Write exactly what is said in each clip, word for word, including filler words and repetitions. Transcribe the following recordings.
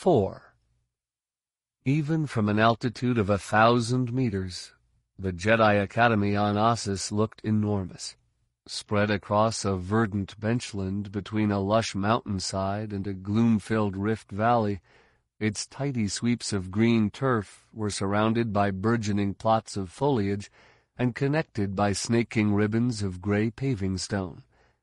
four. Even from an altitude of a thousand meters, the Jedi Academy on Ossus looked enormous. Spread across a verdant benchland between a lush mountainside and a gloom-filled rift valley, its tidy sweeps of green turf were surrounded by burgeoning plots of foliage and connected by snaking ribbons of gray paving stone.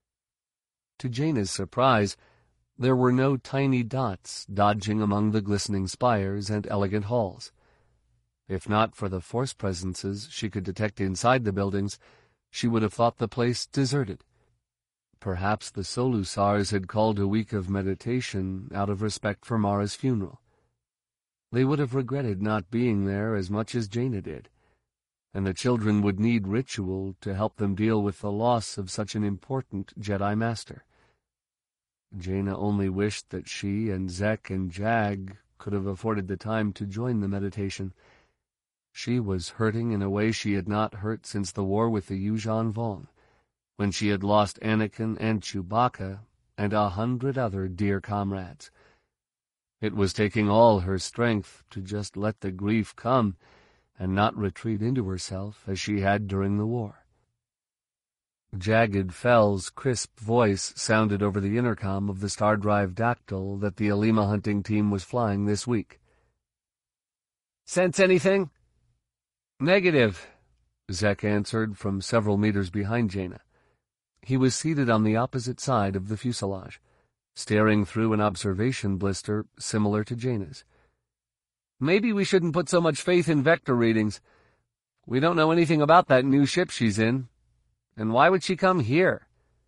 To Jaina's surprise, there were no tiny dots dodging among the glistening spires and elegant halls. If not for the force presences she could detect inside the buildings, she would have thought the place deserted. Perhaps the Solusars had called a week of meditation out of respect for Mara's funeral. They would have regretted not being there as much as Jaina did, and the children would need ritual to help them deal with the loss of such an important Jedi Master. Jaina only wished that she and Zek and Jag could have afforded the time to join the meditation. She was hurting in a way she had not hurt since the war with the Yuuzhan Vong, when she had lost Anakin and Chewbacca and a hundred other dear comrades. It was taking all her strength to just let the grief come and not retreat into herself as she had during the war. Jagged Fell's crisp voice sounded over the intercom of the Star Drive Dactyl that the Alima hunting team was flying this week. "Sense anything?" "Negative," Zek answered from several meters behind Jaina. He was seated on the opposite side of the fuselage, staring through an observation blister similar to Jaina's. "Maybe we shouldn't put so much faith in vector readings. We don't know anything about that new ship she's in. And why would she come here?"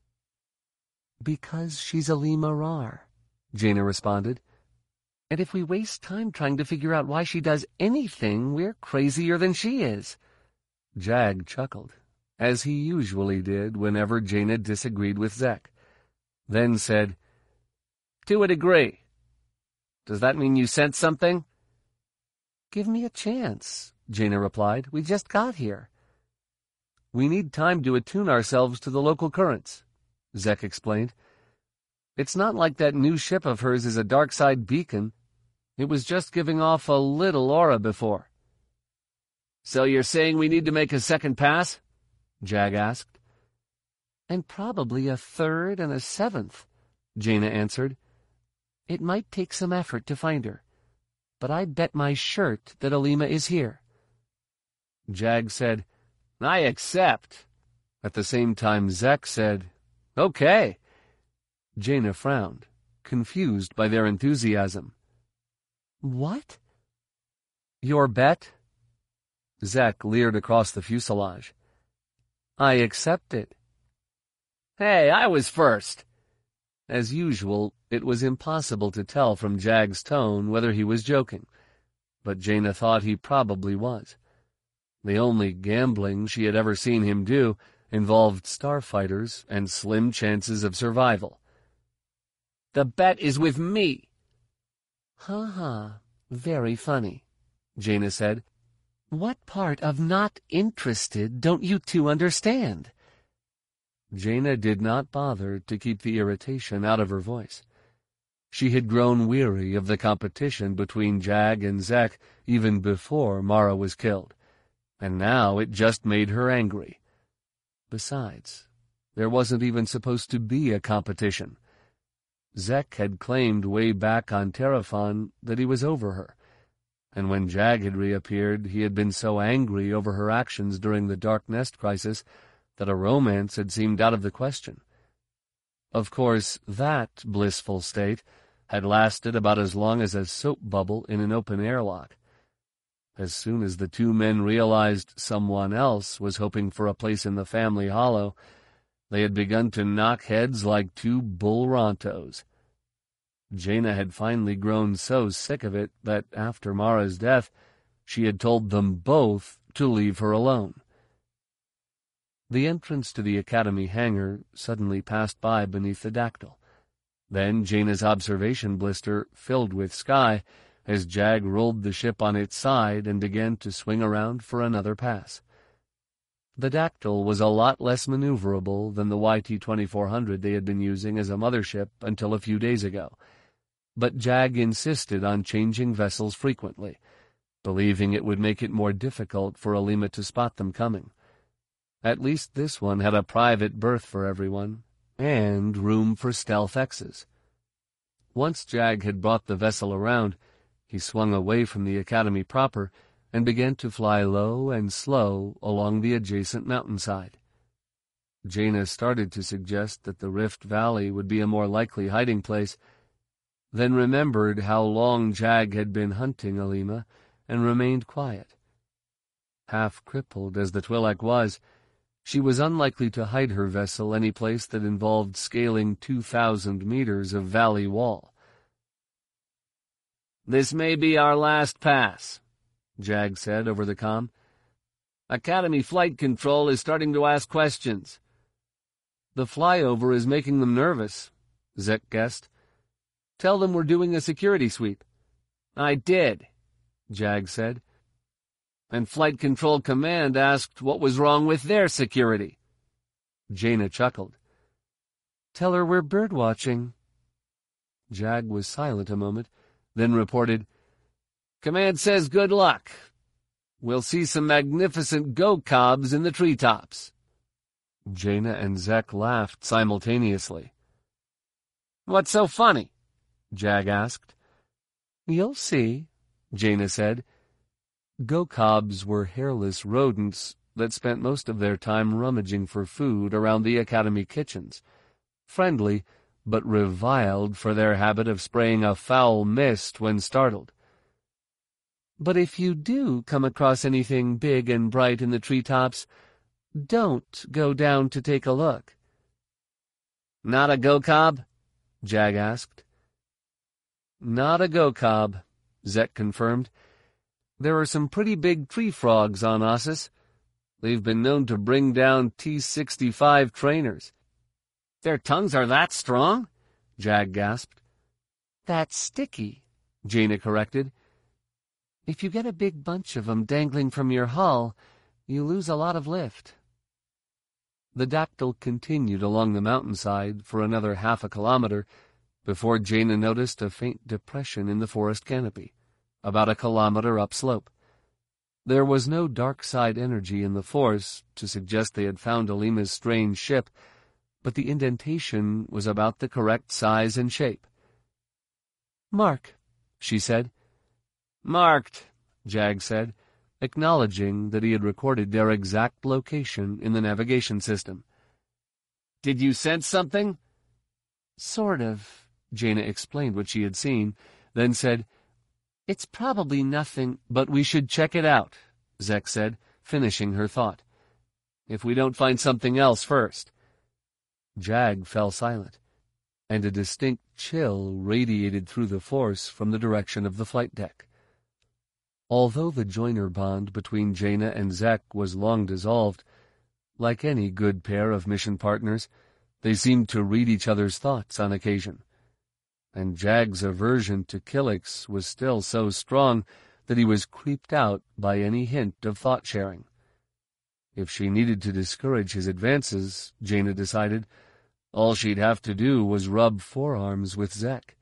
"Because she's Alima Rar," Jaina responded. "And if we waste time trying to figure out why she does anything, we're crazier than she is." Jag chuckled, as he usually did whenever Jaina disagreed with Zek, then said, "To a degree. Does that mean you sense something?" "Give me a chance," Jaina replied. "We just got here." "We need time to attune ourselves to the local currents," Zek explained. "It's not like that new ship of hers is a dark side beacon. It was just giving off a little aura before." "So you're saying we need to make a second pass?" Jag asked. "And probably a third and a seventh," Jaina answered. "It might take some effort to find her, but I'd bet my shirt that Alima is here." Jag said, "I accept." At the same time, Zek said, "Okay." Jaina frowned, confused by their enthusiasm. "What?" "Your bet?" Zek leered across the fuselage. "I accept it." "Hey, I was first." As usual, it was impossible to tell from Jag's tone whether he was joking, but Jaina thought he probably was. The only gambling she had ever seen him do involved starfighters and slim chances of survival. "The bet is with me." "Ha ha, very funny," Jaina said. "What part of not interested don't you two understand?" Jaina did not bother to keep the irritation out of her voice. She had grown weary of the competition between Jag and Zek even before Mara was killed, and now it just made her angry. Besides, there wasn't even supposed to be a competition. Zek had claimed way back on Terraphon that he was over her, and when Jag had reappeared, he had been so angry over her actions during the Dark Nest crisis that a romance had seemed out of the question. Of course, that blissful state had lasted about as long as a soap bubble in an open airlock. As soon as the two men realized someone else was hoping for a place in the family hollow, they had begun to knock heads like two bull rontos. Jaina had finally grown so sick of it that after Mara's death, she had told them both to leave her alone. The entrance to the Academy hangar suddenly passed by beneath the Dactyl. Then Jaina's observation blister filled with sky as Jag rolled the ship on its side and began to swing around for another pass. The Dactyl was a lot less maneuverable than the Y T twenty-four hundred they had been using as a mothership until a few days ago, but Jag insisted on changing vessels frequently, believing it would make it more difficult for Alima to spot them coming. At least this one had a private berth for everyone, and room for stealth X's. Once Jag had brought the vessel around, he swung away from the academy proper and began to fly low and slow along the adjacent mountainside. Jaina started to suggest that the Rift Valley would be a more likely hiding place, then remembered how long Jag had been hunting Alima and remained quiet. Half-crippled as the Twi'lek was, she was unlikely to hide her vessel any place that involved scaling two thousand meters of valley wall. "This may be our last pass," Jag said over the comm. "Academy Flight Control is starting to ask questions." "The flyover is making them nervous," Zek guessed. "Tell them we're doing a security sweep." "I did," Jag said. "And Flight Control Command asked what was wrong with their security." Jaina chuckled. "Tell her we're birdwatching." Jag was silent a moment, then reported, "Command says good luck. We'll see some magnificent go-cobs in the treetops." Jaina and Zek laughed simultaneously. "What's so funny?" Jag asked. "You'll see," Jaina said. Go-cobs were hairless rodents that spent most of their time rummaging for food around the academy kitchens, friendly but reviled for their habit of spraying a foul mist when startled. "But if you do come across anything big and bright in the treetops, don't go down to take a look." "Not a go-cob?" Jag asked. "Not a go-cob," Zek confirmed. "There are some pretty big tree frogs on Ossus. They've been known to bring down T sixty-five trainers." "Their tongues are that strong?" Jag gasped. "That's sticky," Jaina corrected. "If you get a big bunch of them dangling from your hull, you lose a lot of lift." The dactyl continued along the mountainside for another half a kilometer before Jaina noticed a faint depression in the forest canopy, about a kilometer upslope. There was no dark side energy in the force to suggest they had found Alima's strange ship, but the indentation was about the correct size and shape. "Mark," she said. "Marked," Jag said, acknowledging that he had recorded their exact location in the navigation system. "Did you sense something?" "Sort of," Jaina explained what she had seen, then said, "It's probably nothing, but we should check it out," Zek said, finishing her thought. "If we don't find something else first." Jag fell silent, and a distinct chill radiated through the force from the direction of the flight deck. Although the joiner bond between Jaina and Zek was long dissolved, like any good pair of mission partners, they seemed to read each other's thoughts on occasion. And Jag's aversion to Kylix was still so strong that he was creeped out by any hint of thought-sharing. If she needed to discourage his advances, Jaina decided, all she'd have to do was rub forearms with Zek.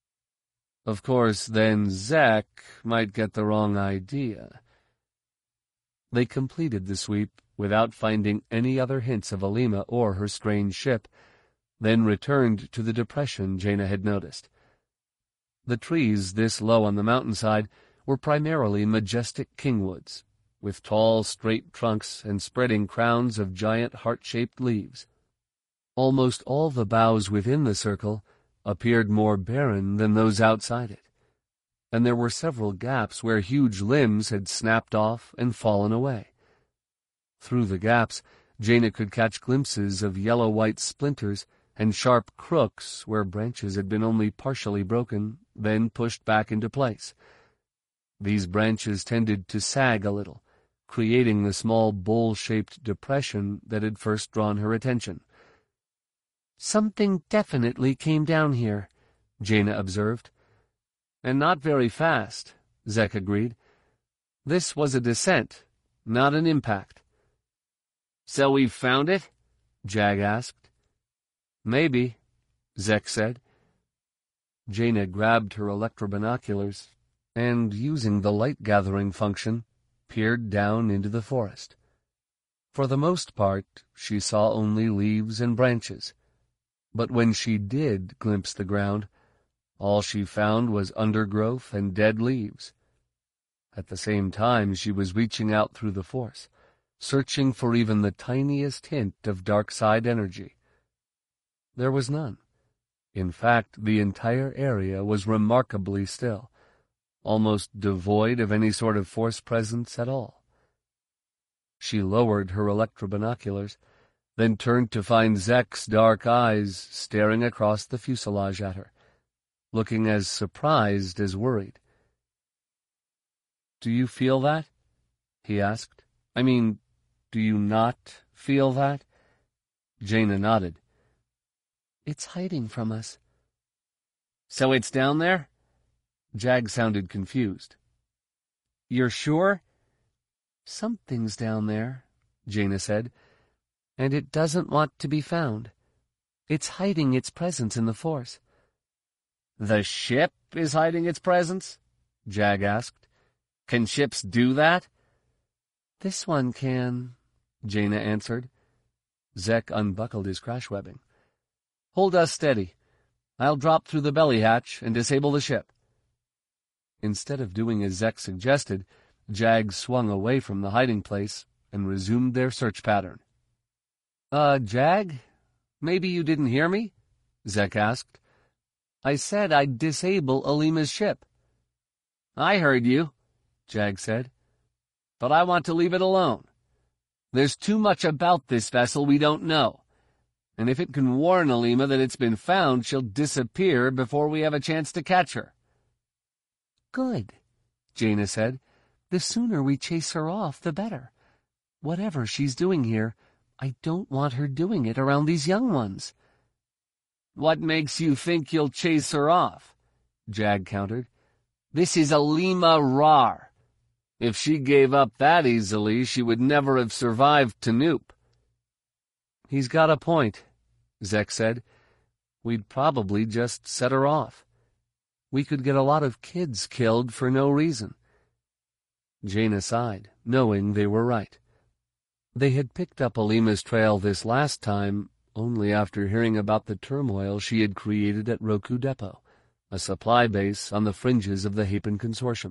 Of course, then Zek might get the wrong idea. They completed the sweep without finding any other hints of Alima or her strange ship, then returned to the depression Jaina had noticed. The trees this low on the mountainside were primarily majestic kingwoods, with tall, straight trunks and spreading crowns of giant heart-shaped leaves. Almost all the boughs within the circle appeared more barren than those outside it, and there were several gaps where huge limbs had snapped off and fallen away. Through the gaps, Jaina could catch glimpses of yellow-white splinters and sharp crooks where branches had been only partially broken, then pushed back into place. These branches tended to sag a little, creating the small bowl-shaped depression that had first drawn her attention. "Something definitely came down here," Jaina observed. "And not very fast," Zek agreed. "This was a descent, not an impact." "So we've found it?" Jag asked. "Maybe," Zek said. Jaina grabbed her electrobinoculars and, using the light-gathering function, peered down into the forest. For the most part, she saw only leaves and branches, but when she did glimpse the ground, all she found was undergrowth and dead leaves. At the same time, she was reaching out through the force, searching for even the tiniest hint of dark side energy. There was none. In fact, the entire area was remarkably still, almost devoid of any sort of force presence at all. She lowered her electrobinoculars, then turned to find Zek's dark eyes staring across the fuselage at her, looking as surprised as worried. "Do you feel that?" he asked. "I mean, do you not feel that?" Jaina nodded. "It's hiding from us." "So it's down there?" Jag sounded confused. "You're sure?" "Something's down there," Jaina said, "and it doesn't want to be found. It's hiding its presence in the Force." "The ship is hiding its presence?" Jag asked. "Can ships do that?" "This one can," Jaina answered. Zek unbuckled his crash webbing. "Hold us steady. I'll drop through the belly hatch and disable the ship." Instead of doing as Zek suggested, Jag swung away from the hiding place and resumed their search pattern. Uh, Jag? Maybe you didn't hear me?" Zek asked. "I said I'd disable Alima's ship." "I heard you," Jag said. "But I want to leave it alone. There's too much about this vessel we don't know, and if it can warn Alima that it's been found, she'll disappear before we have a chance to catch her." "Good," Jaina said. "The sooner we chase her off, the better. Whatever she's doing here, I don't want her doing it around these young ones." "What makes you think you'll chase her off?" Jag countered. "This is Alima Rar. If she gave up that easily, she would never have survived Tanoop." "He's got a point," Zek said. "We'd probably just set her off. We could get a lot of kids killed for no reason." Jaina sighed, knowing they were right. They had picked up Alima's trail this last time only after hearing about the turmoil she had created at Roku Depot, a supply base on the fringes of the Hapen Consortium.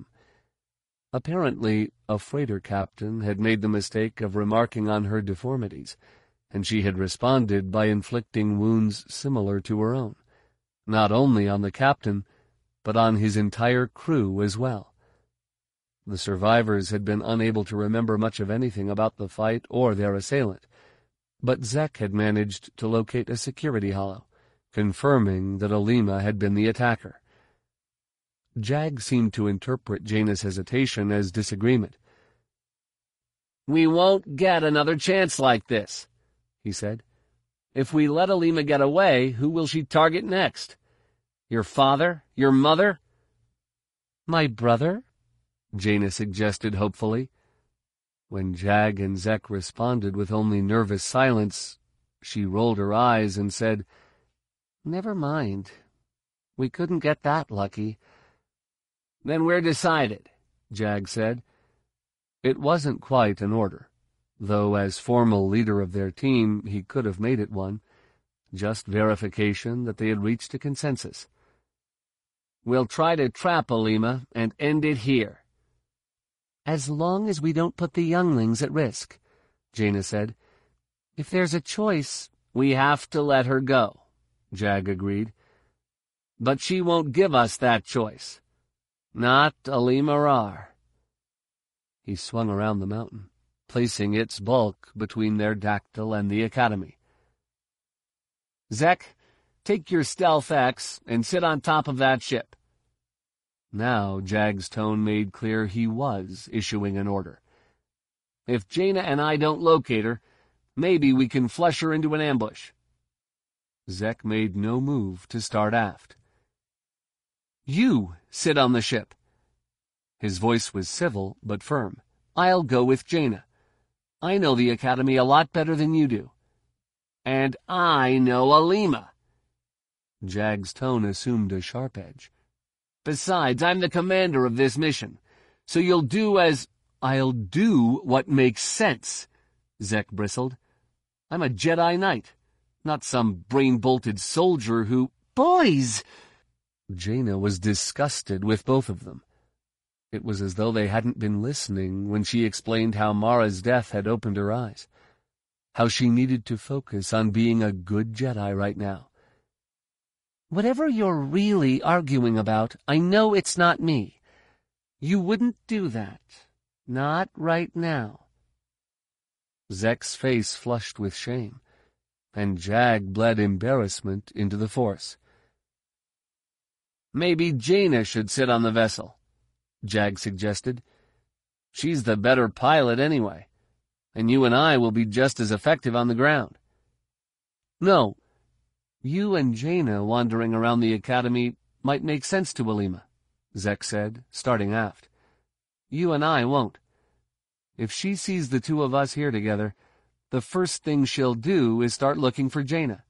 Apparently, a freighter captain had made the mistake of remarking on her deformities, and she had responded by inflicting wounds similar to her own, not only on the captain, but on his entire crew as well. The survivors had been unable to remember much of anything about the fight or their assailant, but Zek had managed to locate a security holo, confirming that Alima had been the attacker. Jag seemed to interpret Jaina's hesitation as disagreement. "We won't get another chance like this," he said. "If we let Alima get away, who will she target next? Your father? Your mother?" "My brother?" Jaina suggested hopefully. When Jag and Zek responded with only nervous silence, she rolled her eyes and said, "Never mind. We couldn't get that lucky." "Then we're decided," Jag said. It wasn't quite an order, though as formal leader of their team he could have made it one, just verification that they had reached a consensus. "We'll try to trap Alima and end it here." "As long as we don't put the younglings at risk," Jaina said. "If there's a choice—" "We have to let her go," Jag agreed. "But she won't give us that choice. Not Alima Rar." He swung around the mountain, placing its bulk between their dactyl and the academy. "Zek, take your Stealth X and sit on top of that ship." Now Jag's tone made clear he was issuing an order. "If Jaina and I don't locate her, maybe we can flush her into an ambush." Zek made no move to start aft. "You sit on the ship." His voice was civil but firm. "I'll go with Jaina. I know the Academy a lot better than you do. And I know Alima." Jag's tone assumed a sharp edge. "Besides, I'm the commander of this mission, so you'll do as—" "I'll do what makes sense," Zek bristled. "I'm a Jedi Knight, not some brain-bolted soldier who—" "Boys!" Jaina was disgusted with both of them. It was as though they hadn't been listening when she explained how Mara's death had opened her eyes, how she needed to focus on being a good Jedi right now. "Whatever you're really arguing about, I know it's not me. You wouldn't do that. Not right now." Zek's face flushed with shame, and Jag bled embarrassment into the Force. "Maybe Jaina should sit on the vessel," Jag suggested. "She's the better pilot anyway, and you and I will be just as effective on the ground." "No, you and Jaina wandering around the academy might make sense to Alima," Zek said, starting aft. "You and I won't. If she sees the two of us here together, the first thing she'll do is start looking for Jaina."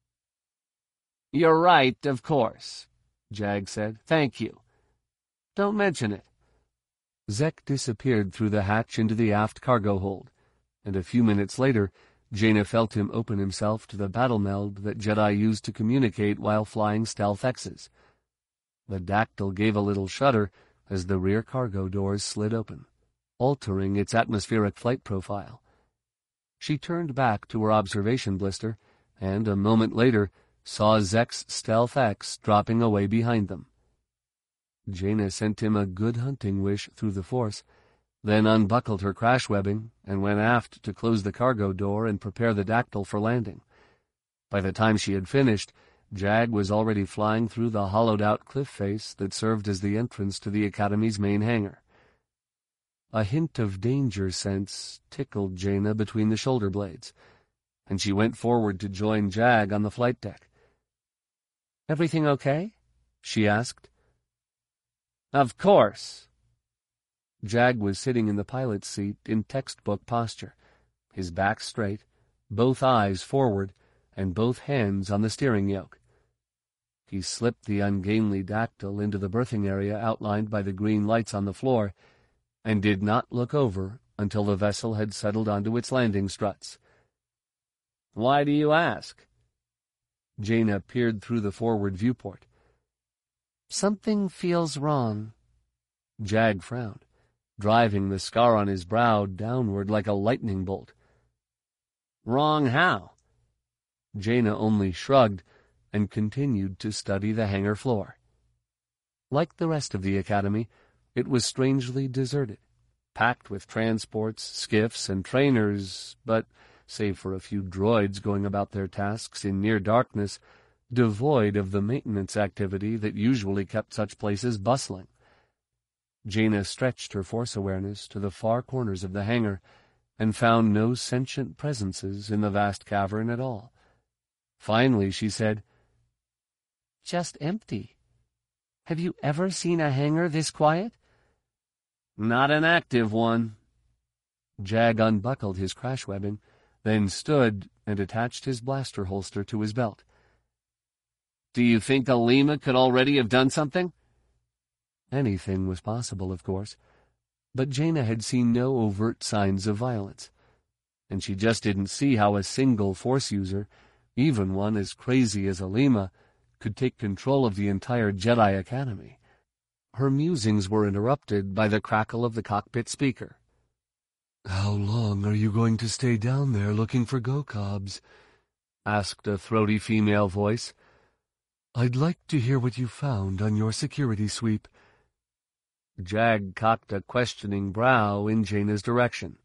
"You're right, of course," Jag said. "Thank you. Don't mention it." Zek disappeared through the hatch into the aft cargo hold, and a few minutes later, Jaina felt him open himself to the battle meld that Jedi used to communicate while flying stealth X's. The Dactyl gave a little shudder as the rear cargo doors slid open, altering its atmospheric flight profile. She turned back to her observation blister, and a moment later saw Zek's stealth X dropping away behind them. Jaina sent him a good hunting wish through the Force, then unbuckled her crash webbing and went aft to close the cargo door and prepare the Dactyl for landing. By the time she had finished, Jag was already flying through the hollowed-out cliff face that served as the entrance to the Academy's main hangar. A hint of danger sense tickled Jaina between the shoulder blades, and she went forward to join Jag on the flight deck. "Everything okay?" she asked. "Of course." Jag was sitting in the pilot's seat in textbook posture, his back straight, both eyes forward, and both hands on the steering yoke. He slipped the ungainly Dactyl into the berthing area outlined by the green lights on the floor, and did not look over until the vessel had settled onto its landing struts. "Why do you ask?" Jaina peered through the forward viewport. "Something feels wrong." Jag frowned, driving the scar on his brow downward like a lightning bolt. "Wrong how?" Jaina only shrugged and continued to study the hangar floor. Like the rest of the Academy, it was strangely deserted, packed with transports, skiffs, and trainers, but, save for a few droids going about their tasks in near darkness, devoid of the maintenance activity that usually kept such places bustling. Jaina stretched her Force awareness to the far corners of the hangar and found no sentient presences in the vast cavern at all. Finally, she said, "Just empty. Have you ever seen a hangar this quiet?" "Not an active one." Jag unbuckled his crash webbing, then stood and attached his blaster holster to his belt. "Do you think Alima could already have done something?" Anything was possible, of course, but Jaina had seen no overt signs of violence, and she just didn't see how a single Force user, even one as crazy as Alima, could take control of the entire Jedi Academy. Her musings were interrupted by the crackle of the cockpit speaker. "How long are you going to stay down there looking for Go-Cobs?" asked a throaty female voice. "I'd like to hear what you found on your security sweep." Jag cocked a questioning brow in Jaina's direction.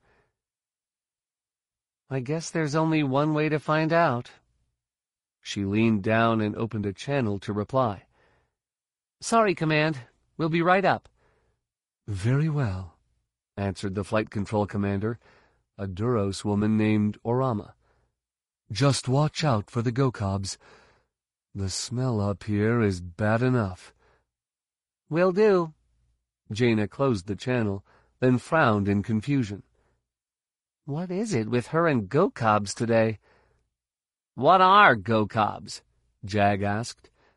"I guess there's only one way to find out." She leaned down and opened a channel to reply. "Sorry, Command. We'll be right up." "Very well," answered the flight control commander, a Duros woman named Orama. "Just watch out for the Go-Cobs. The smell up here is bad enough." "Will do." Jaina closed the channel, then frowned in confusion. "What is it with her and Go-Cobs today?" "What are Go-Cobs?" Jag asked.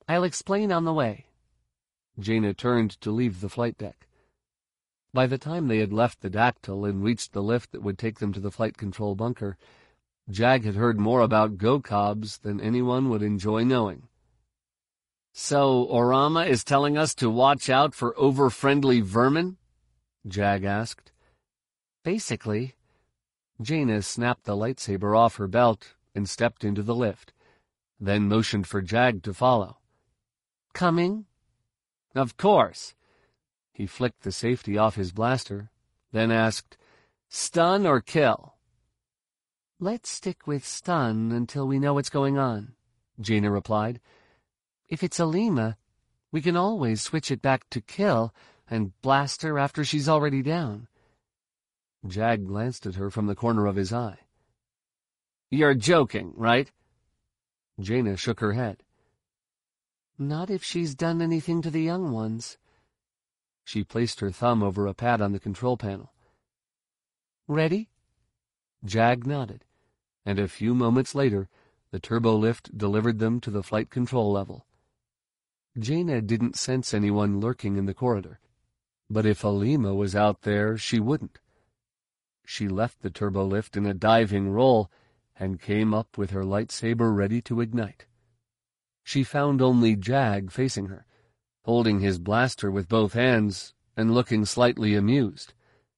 I'll explain on the way. Jaina turned to leave the flight deck. By the time they had left the Dactyl and reached the lift that would take them to the flight control bunker, Jag had heard more about Go-Cobs than anyone would enjoy knowing. "So Orama is telling us to watch out for over-friendly vermin?" Jag asked. "Basically." Jaina snapped the lightsaber off her belt and stepped into the lift, then motioned for Jag to follow. "Coming?" "Of course." He flicked the safety off his blaster, then asked, "Stun or kill?" "Let's stick with stun until we know what's going on," Jaina replied. "If it's Alima, we can always switch it back to kill and blast her after she's already down." Jag glanced at her from the corner of his eye. "You're joking, right?" Jaina shook her head. "Not if she's done anything to the young ones." She placed her thumb over a pad on the control panel. "Ready?" Jag nodded, and a few moments later, the turbo lift delivered them to the flight control level. Jaina didn't sense anyone lurking in the corridor, but if Alima was out there, she wouldn't. She left the turbo lift in a diving roll and came up with her lightsaber ready to ignite. She found only Jag facing her, holding his blaster with both hands and looking slightly amused.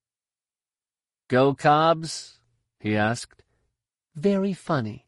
"Go-Cobs?" he asked. "Very funny."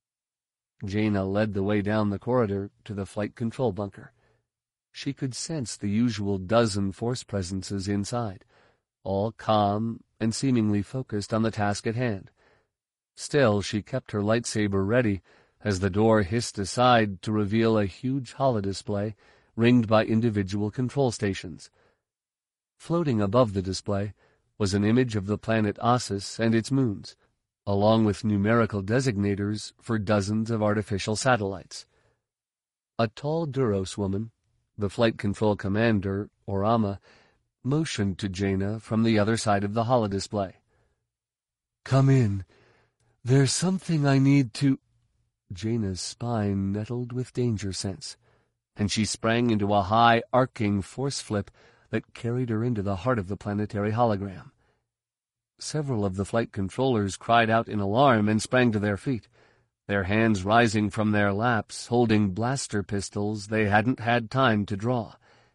Jaina led the way down the corridor to the flight control bunker. She could sense the usual dozen force presences inside, all calm and seemingly focused on the task at hand. Still, she kept her lightsaber ready as the door hissed aside to reveal a huge holodisplay ringed by individual control stations. Floating above the display was an image of the planet Ossus and its moons, along with numerical designators for dozens of artificial satellites. A tall Duros woman, the flight control commander, Orama, motioned to Jaina from the other side of the holodisplay. "Come in. There's something I need to—" Jaina's spine nettled with danger sense, and she sprang into a high, arcing force flip that carried her into the heart of the planetary hologram. Several of the flight controllers cried out in alarm and sprang to their feet, their hands rising from their laps, holding blaster pistols they hadn't had time to draw.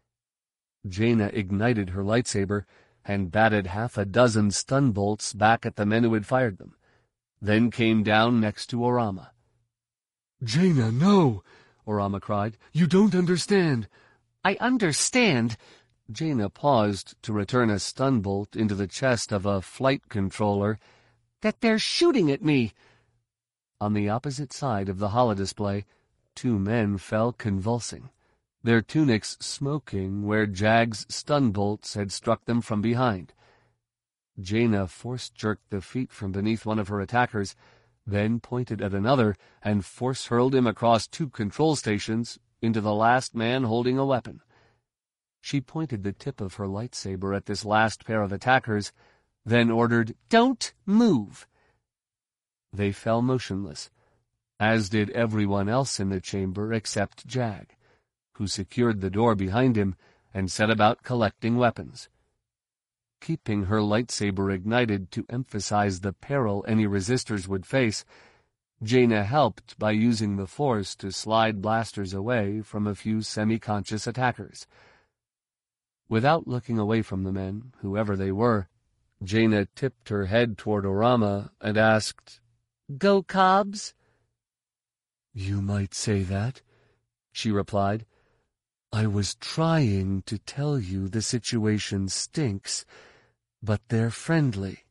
Jaina ignited her lightsaber and batted half a dozen stun bolts back at the men who had fired them, then came down next to Orama. "Jaina, no!" Orama cried. "You don't understand." "I understand." Jaina paused to return a stun bolt into the chest of a flight controller. "That they're shooting at me." On the opposite side of the holodisplay, two men fell convulsing, their tunics smoking where Jag's stun bolts had struck them from behind. Jaina force-jerked the feet from beneath one of her attackers, then pointed at another and force-hurled him across two control stations into the last man holding a weapon. She pointed the tip of her lightsaber at this last pair of attackers, then ordered, "Don't move!" They fell motionless, as did everyone else in the chamber except Jag, who secured the door behind him and set about collecting weapons. Keeping her lightsaber ignited to emphasize the peril any resistors would face, Jaina helped by using the Force to slide blasters away from a few semi-conscious attackers. Without looking away from the men, whoever they were, Jaina tipped her head toward Orama and asked, "Go-Cobs?" "You might say that," she replied. "I was trying to tell you the situation stinks, but they're friendly."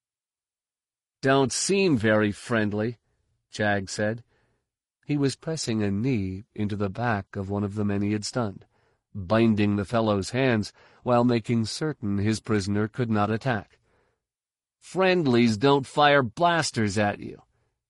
"Don't seem very friendly," Jag said. He was pressing a knee into the back of one of the men he had stunned, binding the fellow's hands while making certain his prisoner could not attack. "Friendlies don't fire blasters at you."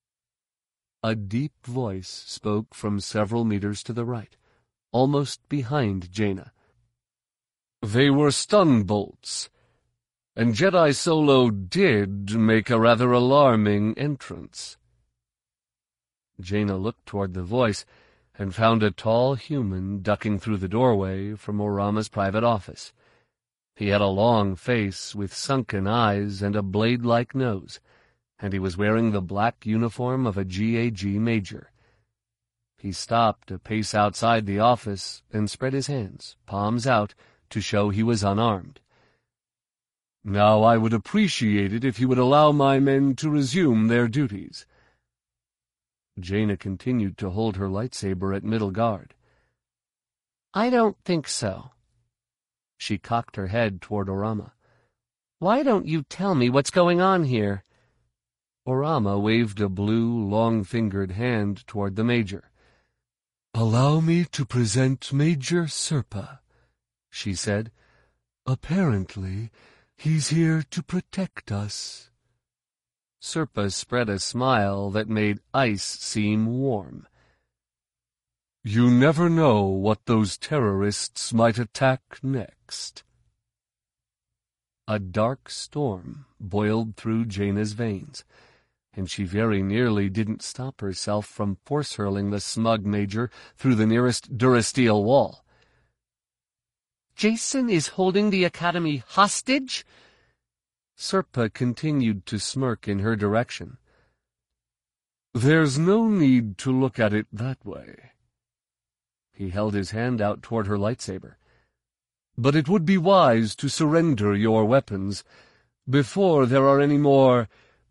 A deep voice spoke from several meters to the right, almost behind Jaina. "They were stun bolts, and Jedi Solo did make a rather alarming entrance." Jaina looked toward the voice and found a tall human ducking through the doorway from Orama's private office. He had a long face with sunken eyes and a blade-like nose, and he was wearing the black uniform of a G A G major. He stopped a pace outside the office and spread his hands, palms out, to show he was unarmed. "Now I would appreciate it if you would allow my men to resume their duties." Jaina continued to hold her lightsaber at middle guard. "I don't think so." She cocked her head toward Orama. "Why don't you tell me what's going on here?" Orama waved a blue, long-fingered hand toward the Major. "Allow me to present Major Serpa," she said. "Apparently, he's here to protect us." Serpa spread a smile that made ice seem warm. "You never know what those terrorists might attack next." A dark storm boiled through Jaina's veins, and she very nearly didn't stop herself from force-hurling the smug Major through the nearest Durasteel wall. "Jacen is holding the Academy hostage?" Serpa continued to smirk in her direction. "There's no need to look at it that way." He held his hand out toward her lightsaber. "But it would be wise to surrender your weapons before there are any more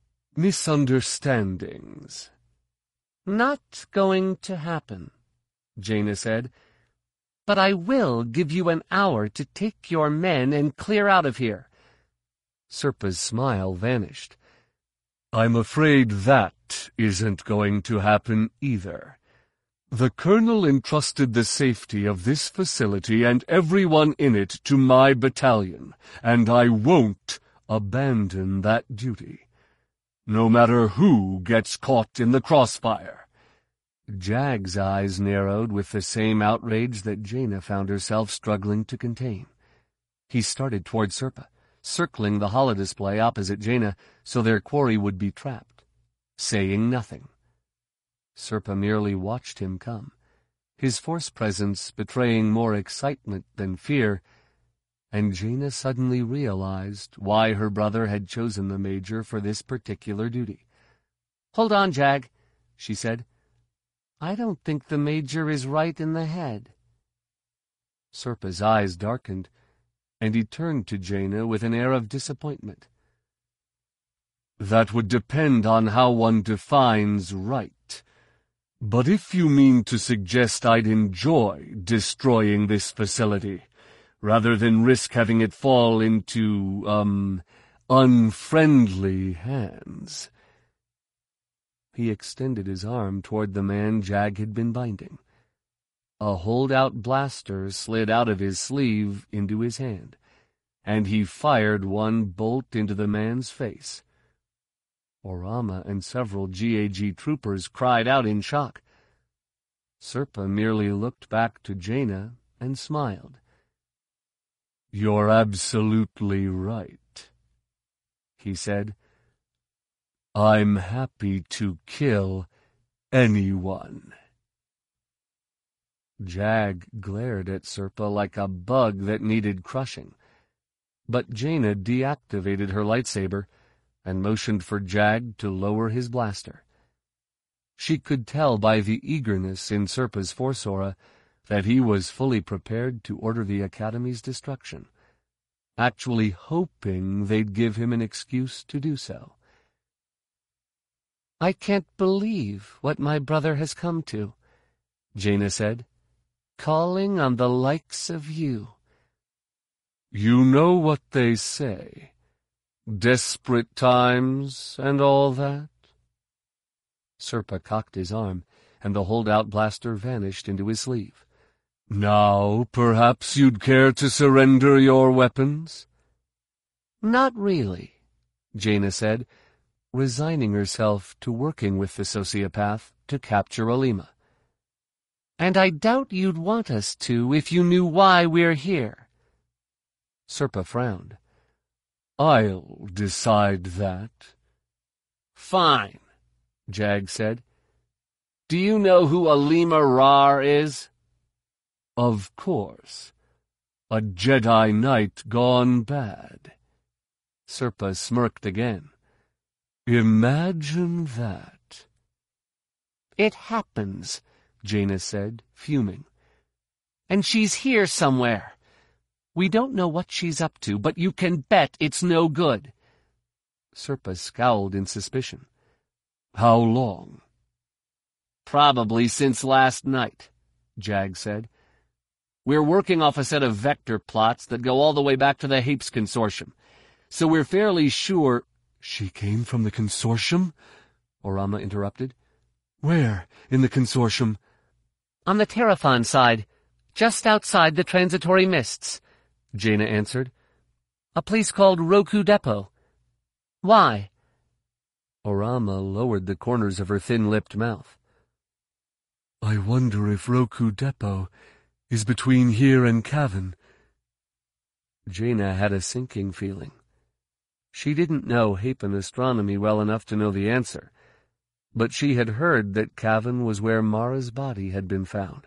misunderstandings." "Not going to happen," Jaina said. "But I will give you an hour to take your men and clear out of here." Serpa's smile vanished. "I'm afraid that isn't going to happen either. The Colonel entrusted the safety of this facility and everyone in it to my battalion, and I won't abandon that duty, no matter who gets caught in the crossfire." Jag's eyes narrowed with the same outrage that Jaina found herself struggling to contain. He started toward Serpa, circling the holodisplay opposite Jaina so their quarry would be trapped, saying nothing. Serpa merely watched him come, his force presence betraying more excitement than fear, and Jaina suddenly realized why her brother had chosen the Major for this particular duty. "Hold on, Jag," she said. "I don't think the Major is right in the head." Serpa's eyes darkened, and he turned to Jaina with an air of disappointment. "That would depend on how one defines right. But if you mean to suggest I'd enjoy destroying this facility, rather than risk having it fall into, um, unfriendly hands—" He extended his arm toward the man Jag had been binding. A holdout blaster slid out of his sleeve into his hand, and he fired one bolt into the man's face. Orama and several G A G troopers cried out in shock. Serpa merely looked back to Jaina and smiled. "You're absolutely right," he said. "I'm happy to kill anyone." Jag glared at Serpa like a bug that needed crushing, but Jaina deactivated her lightsaber and motioned for Jag to lower his blaster. She could tell by the eagerness in Serpa's force aura that he was fully prepared to order the Academy's destruction, actually hoping they'd give him an excuse to do so. "I can't believe what my brother has come to," Jaina said. "Calling on the likes of you." "You know what they say. Desperate times and all that?" Serpa cocked his arm, and the holdout blaster vanished into his sleeve. "Now, perhaps you'd care to surrender your weapons?" "Not really," Jaina said, resigning herself to working with the sociopath to capture Alima. "And I doubt you'd want us to if you knew why we're here." Serpa frowned. "I'll decide that." "Fine," Jag said. Do you know who Alima Rar is? Of course. A Jedi Knight gone bad. Serpa smirked again. Imagine that. It happens, Jaina said, fuming. And she's here somewhere. We don't know what she's up to, but you can bet it's no good. Serpa scowled in suspicion. How long? Probably since last night, Jag said. We're working off a set of vector plots that go all the way back to the Hapes Consortium, so we're fairly sure— She came from the Consortium? Orama interrupted. Where in the Consortium? On the Terraphon side, just outside the transitory mists, Jaina answered. A place called Roku Depot. Why? Orama lowered the corners of her thin-lipped mouth. I wonder if Roku Depot is between here and Kavin. Jaina had a sinking feeling. She didn't know Hapan astronomy well enough to know the answer, but she had heard that Kavin was where Mara's body had been found.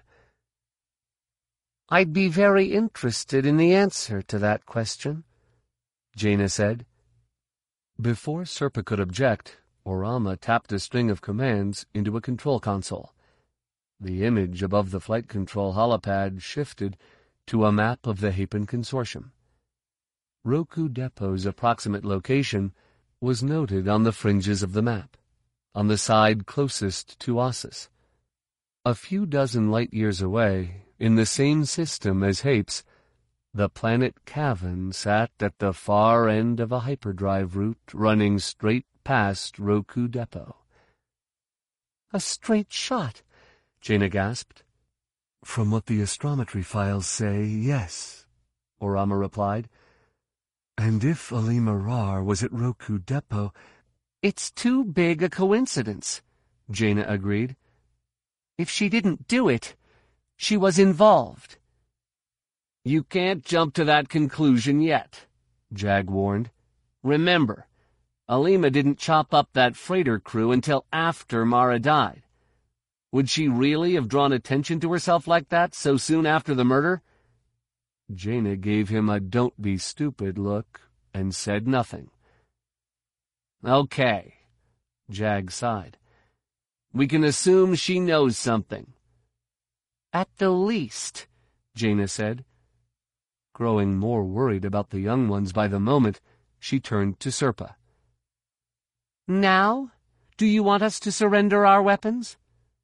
I'd be very interested in the answer to that question, Jaina said. Before Serpa could object, Orama tapped a string of commands into a control console. The image above the flight control holopad shifted to a map of the Hapan Consortium. Roku Depot's approximate location was noted on the fringes of the map, on the side closest to Ossus. A few dozen light-years away, in the same system as Hapes, the planet Kavin sat at the far end of a hyperdrive route running straight past Roku Depot. A straight shot, Jaina gasped. From what the astrometry files say, yes, Orama replied. And if Alima Rar was at Roku Depot— It's too big a coincidence, Jaina agreed. If she didn't do it, she was involved. You can't jump to that conclusion yet, Jag warned. Remember, Alima didn't chop up that freighter crew until after Mara died. Would she really have drawn attention to herself like that so soon after the murder? Jaina gave him a don't-be-stupid look and said nothing. Okay, Jag sighed. We can assume she knows something. At the least, Jaina said. Growing more worried about the young ones by the moment, she turned to Serpa. Now, do you want us to surrender our weapons?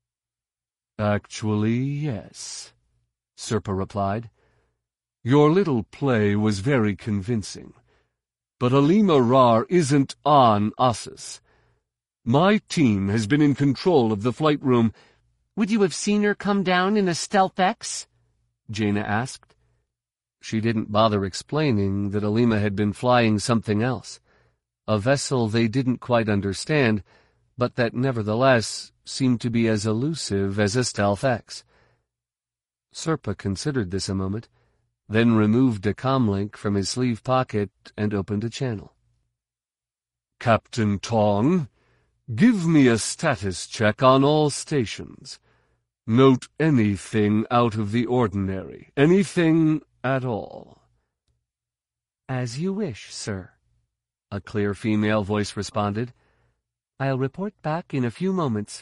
Actually, yes, Serpa replied. Your little play was very convincing, but Alima Rar isn't on Ossus. My team has been in control of the flight room. Would you have seen her come down in a Stealth X? Jaina asked. She didn't bother explaining that Alima had been flying something else, a vessel they didn't quite understand, but that nevertheless seemed to be as elusive as a Stealth X. Serpa considered this a moment, then removed a comlink from his sleeve pocket and opened a channel. Captain Tong, give me a status check on all stations. Note anything out of the ordinary, anything at all. As you wish, sir, a clear female voice responded. I'll report back in a few moments.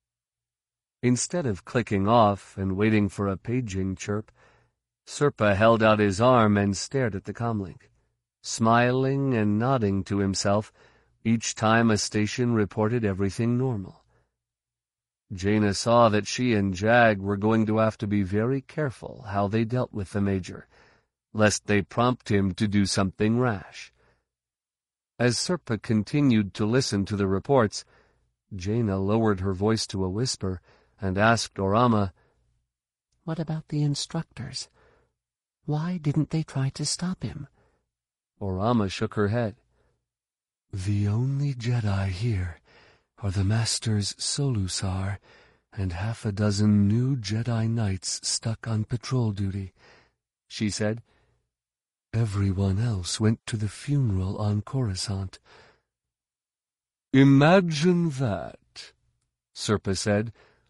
Instead of clicking off and waiting for a paging chirp, Serpa held out his arm and stared at the comlink, smiling and nodding to himself each time a station reported everything normal. Jaina saw that she and Jag were going to have to be very careful how they dealt with the Major, lest they prompt him to do something rash. As Serpa continued to listen to the reports, Jaina lowered her voice to a whisper and asked Orama, What about the instructors? Why didn't they try to stop him? Orama shook her head. The only Jedi here are the Masters Solusar and half a dozen new Jedi Knights stuck on patrol duty, she said. Everyone else went to the funeral on Coruscant. Imagine that, Serpa said,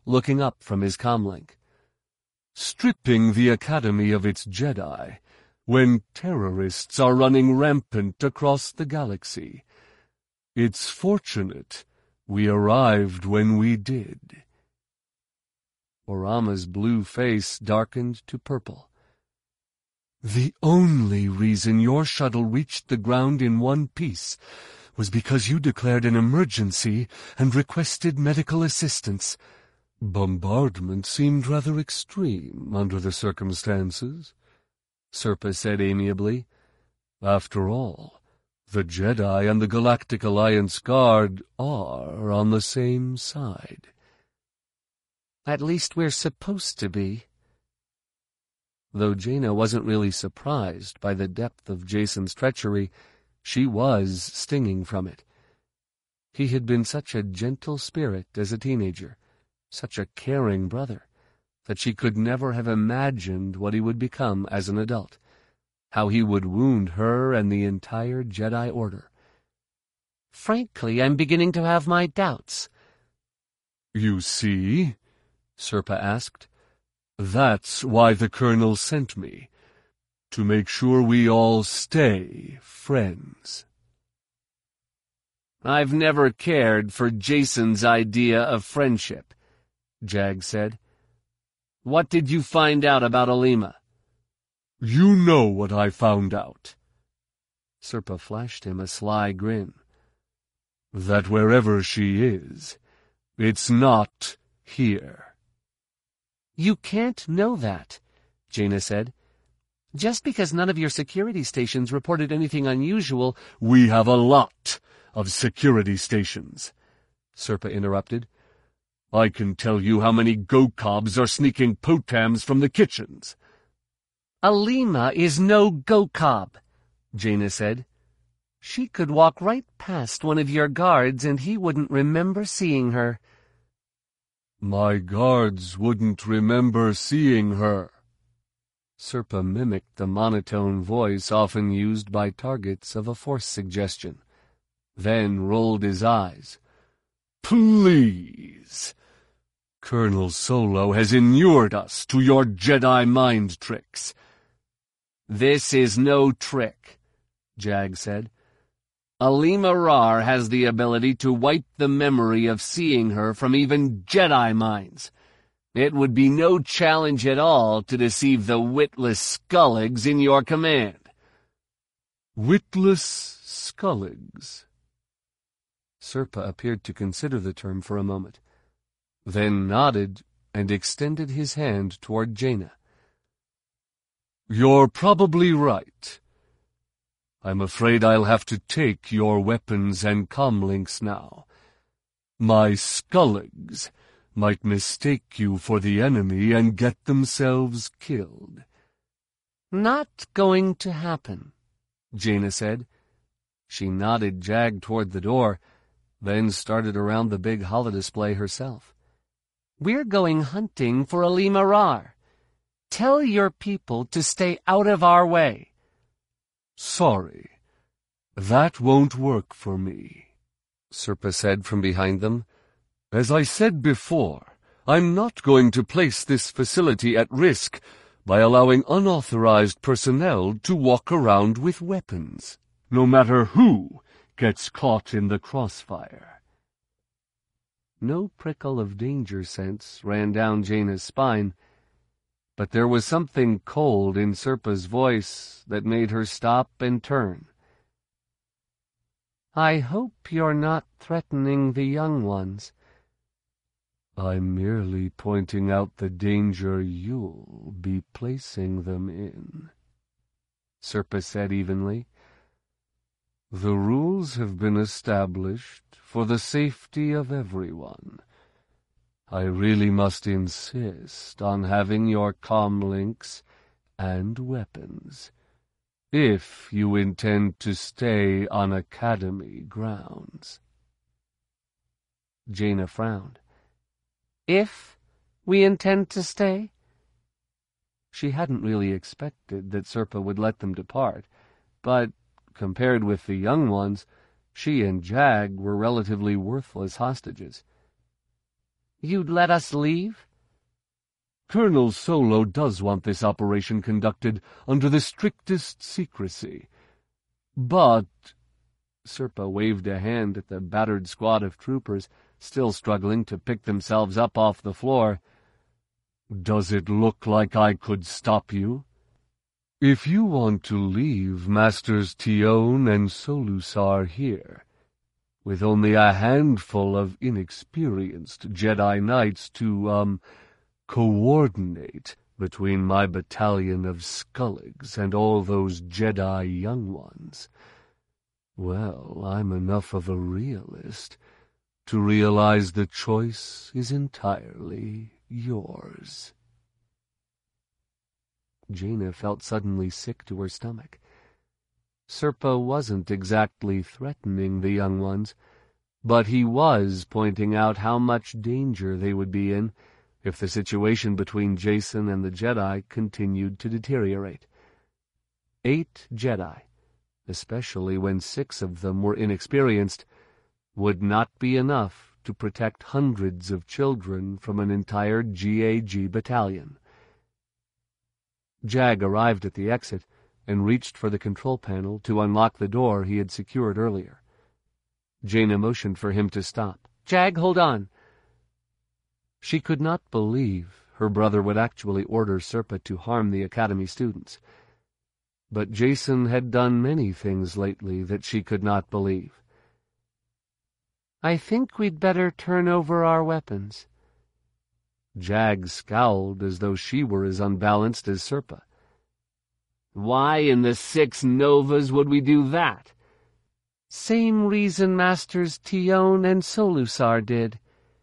looking up from his comlink. "Stripping the Academy of its Jedi, when terrorists are running rampant across the galaxy. It's fortunate we arrived when we did." Orama's blue face darkened to purple. "The only reason your shuttle reached the ground in one piece was because you declared an emergency and requested medical assistance. Bombardment seemed rather extreme under the circumstances," Serpa said amiably. "After all, the Jedi and the Galactic Alliance Guard are on the same side." "At least we're supposed to be." Though Jaina wasn't really surprised by the depth of Jacen's treachery, she was stinging from it. He had been such a gentle spirit as a teenager, such a caring brother, that she could never have imagined what he would become as an adult, how he would wound her and the entire Jedi Order. "Frankly, I'm beginning to have my doubts." "You see?" Serpa asked. "That's why the Colonel sent me, to make sure we all stay friends." "I've never cared for Jacen's idea of friendship," Jag said. "What did you find out about Alima?" "You know what I found out." Serpa flashed him a sly grin. "That wherever she is, it's not here." "You can't know that," Jaina said. "Just because none of your security stations reported anything unusual—" "We have a lot of security stations," Serpa interrupted. "I can tell you how many Gokobs are sneaking potams from the kitchens." "Alima is no Gokob," Jaina said. "She could walk right past one of your guards and he wouldn't remember seeing her." "My guards wouldn't remember seeing her." Serpa mimicked the monotone voice often used by targets of a Force suggestion, then rolled his eyes. "Please. Colonel Solo has inured us to your Jedi mind tricks." "This is no trick," Jag said. "Alima Rar has the ability to wipe the memory of seeing her from even Jedi minds. It would be no challenge at all to deceive the witless skulligs in your command." "Witless skulligs?" Serpa appeared to consider the term for a moment, then nodded and extended his hand toward Jaina. "You're probably right. I'm afraid I'll have to take your weapons and comlinks now. My skulligs might mistake you for the enemy and get themselves killed." "Not going to happen," Jaina said. She nodded Jag toward the door, then started around the big holodisplay herself. "We're going hunting for Alima Rar. Tell your people to stay out of our way." "Sorry, that won't work for me," Serpa said from behind them. "As I said before, I'm not going to place this facility at risk by allowing unauthorized personnel to walk around with weapons, no matter who gets caught in the crossfire." No prickle of danger sense ran down Jaina's spine, but there was something cold in Serpa's voice that made her stop and turn. "I hope you're not threatening the young ones." "I'm merely pointing out the danger you'll be placing them in," Serpa said evenly. "The rules have been established for the safety of everyone. I really must insist on having your comlinks and weapons, if you intend to stay on Academy grounds." Jaina frowned. "If we intend to stay?" She hadn't really expected that Serpa would let them depart, but, compared with the young ones, she and Jag were relatively worthless hostages. You'd let us leave? Colonel Solo does want this operation conducted under the strictest secrecy. But— Serpa waved a hand at the battered squad of troopers, still struggling to pick themselves up off the floor. Does it look like I could stop you? If you want to leave Masters Tion and Solusar here, with only a handful of inexperienced Jedi Knights to, um, coordinate between my battalion of Skulligs and all those Jedi young ones, well, I'm enough of a realist to realize the choice is entirely yours. Jaina felt suddenly sick to her stomach. Serpa wasn't exactly threatening the young ones, but he was pointing out how much danger they would be in if the situation between Jacen and the Jedi continued to deteriorate. Eight Jedi, especially when six of them were inexperienced, would not be enough to protect hundreds of children from an entire G A G battalion. Jag arrived at the exit and reached for the control panel to unlock the door he had secured earlier. Jaina motioned for him to stop. "Jag, hold on." She could not believe her brother would actually order Serpa to harm the Academy students. But Jacen had done many things lately that she could not believe. "I think we'd better turn over our weapons." Jag scowled as though she were as unbalanced as Serpa. "Why in the six Novas would we do that?" "Same reason Masters Tion and Solusar did."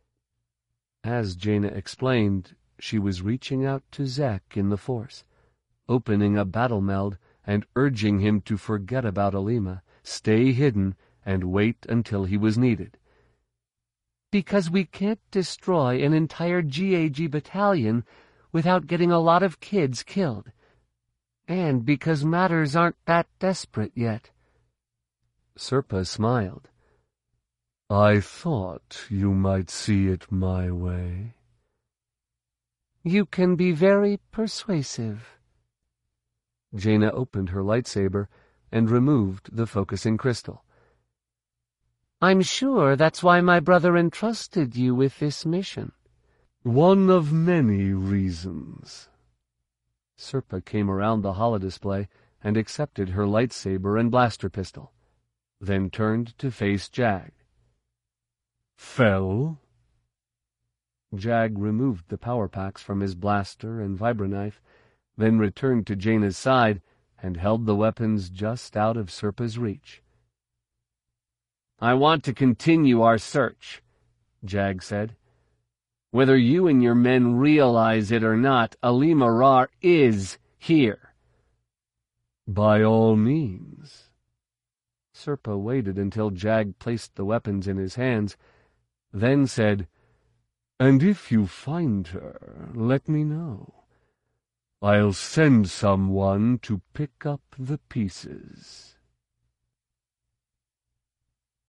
As Jaina explained, she was reaching out to Zek in the Force, opening a battle meld and urging him to forget about Alima, stay hidden, and wait until he was needed. "Because we can't destroy an entire G A G battalion without getting a lot of kids killed. And because matters aren't that desperate yet." Serpa smiled. "I thought you might see it my way." "You can be very persuasive." Jaina opened her lightsaber and removed the focusing crystal. "I'm sure that's why my brother entrusted you with this mission." "One of many reasons." Serpa came around the holodisplay and accepted her lightsaber and blaster pistol, then turned to face Jag. "Fell?" Jag removed the power packs from his blaster and vibraknife, then returned to Jaina's side and held the weapons just out of Serpa's reach. "I want to continue our search," Jag said. "Whether you and your men realize it or not, Alima Rar is here." "By all means." Serpa waited until Jag placed the weapons in his hands, then said, "And if you find her, let me know. I'll send someone to pick up the pieces."